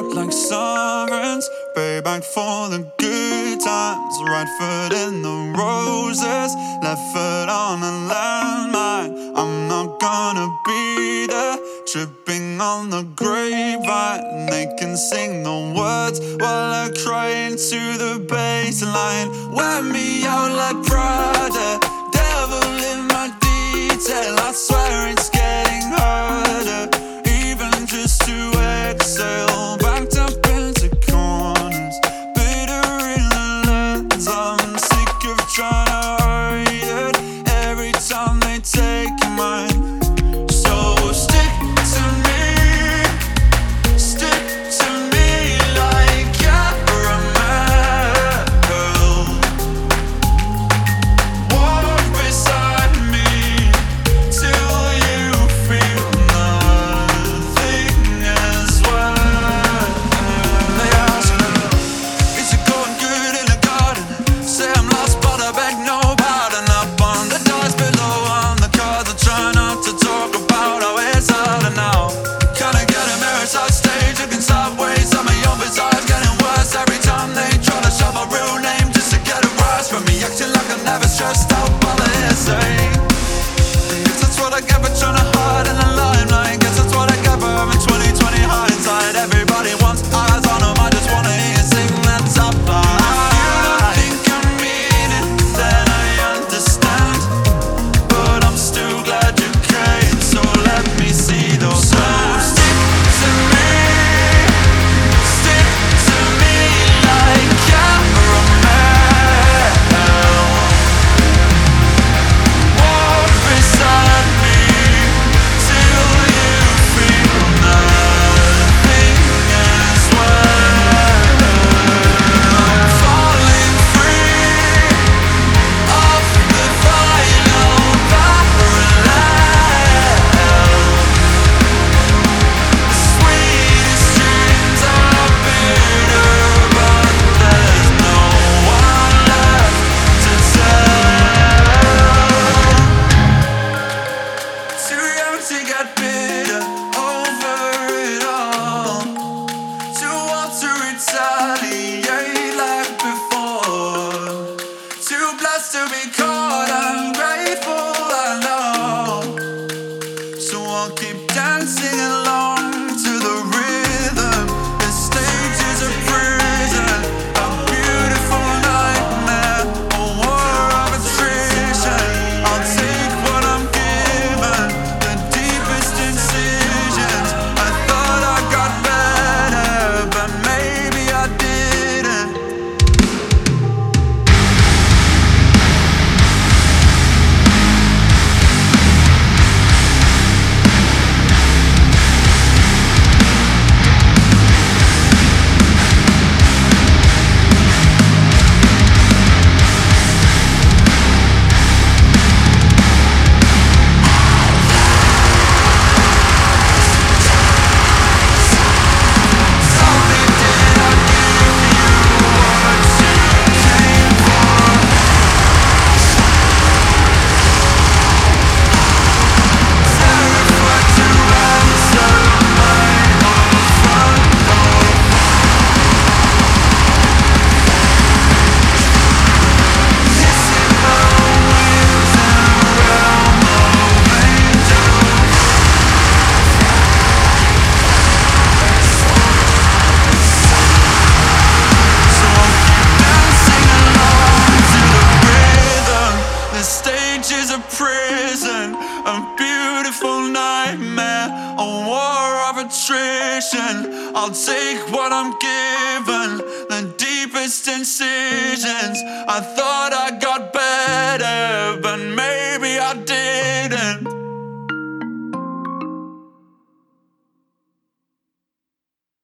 out like sovereigns, pay back for the good times. Right foot in the roses, left foot on a landmine. I'm not gonna be there, tripping on the grapevine. They can sing the words while I cry into the baseline. Wear me out like Prada, devil in my detail. I swear it's getting harder, even just to exhale. Backed up into corners, bitter in the lens. I'm sick of trying to hide it every time they take mine. So stick to me like caramel. Walk beside me till you feel nothing as well. They ask me, is it going good in the garden? Say I'm lost but I beg no pardon. Up on the dice below on the cards, I try not to talk about how it's harder now. Kinda get a mirror side stage, looking sideways at my own visage, getting worse every time they try to shove my real name just to get a rise from me, acting like I'm never stressed out by the hearsay. Guess that's what I get for trying to hide in the limelight. Guess that's what I get for having 20/20 hindsight. Everybody wants eyes on them, I just wanna hear you sing that top line. If you don't think I mean it, then I understand, but I'm still glad you came, so let me see those hands. Stick to me like caramel. Walk beside me till you feel nothing as well. I'm falling free off the final parallel. The sweetest dreams are bitter, but there's no one left to tell. Too young to get bitter over it all, too old to retaliate like before, too blessed to be caught ungrateful, I know. So I'll keep dancing along to the rhythm. This stage is a prison, a beautiful nightmare, a war of attrition. I'll take what I'm given, the deepest incisions. I thought I got better, but maybe I didn't. Tell me, did I give you what you came for? Terrified to answer my own front door. Missing my wings in a realm of angels. So I'll keep dancing along to the rhythm. The stage is a prison, a beautiful nightmare, a war of attrition. I'll take what I'm given, the deepest incisions. I thought I got